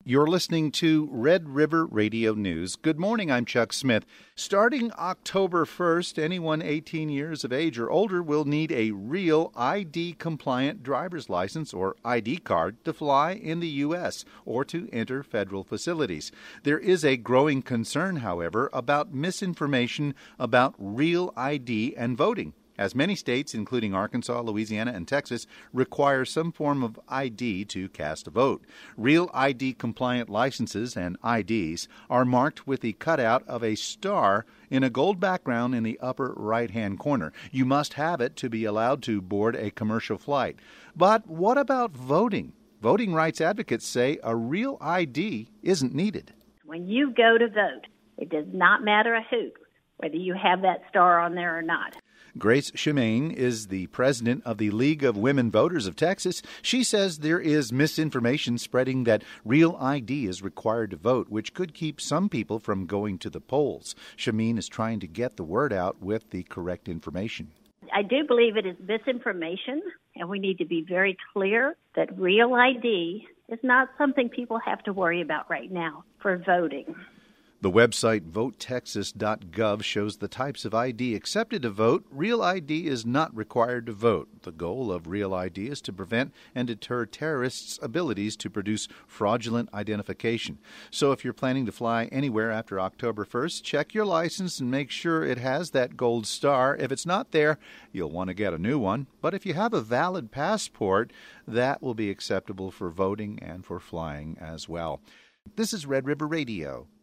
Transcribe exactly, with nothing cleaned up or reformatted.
You're listening to Red River Radio News. Good morning, I'm Chuck Smith. Starting October first, anyone eighteen years of age or older will need a real I D-compliant driver's license or I D card to fly in the U S or to enter federal facilities. There is a growing concern, however, about misinformation about real I D and voting, as many states, including Arkansas, Louisiana, and Texas, require some form of I D to cast a vote. Real I D-compliant licenses and I Ds are marked with the cutout of a star in a gold background in the upper right-hand corner. You must have it to be allowed to board a commercial flight. But what about voting? Voting rights advocates say a real I D isn't needed. When you go to vote, it does not matter a hoot whether you have that star on there or not. Grace Shemaine is the president of the League of Women Voters of Texas. She says there is misinformation spreading that real I D is required to vote, which could keep some people from going to the polls. Shemaine is trying to get the word out with the correct information. I do believe it is misinformation, and we need to be very clear that real I D is not something people have to worry about right now for voting. The website vote texas dot gov shows the types of I D accepted to vote. Real I D is not required to vote. The goal of Real I D is to prevent and deter terrorists' abilities to produce fraudulent identification. So if you're planning to fly anywhere after October first, check your license and make sure it has that gold star. If it's not there, you'll want to get a new one. But if you have a valid passport, that will be acceptable for voting and for flying as well. This is Red River Radio.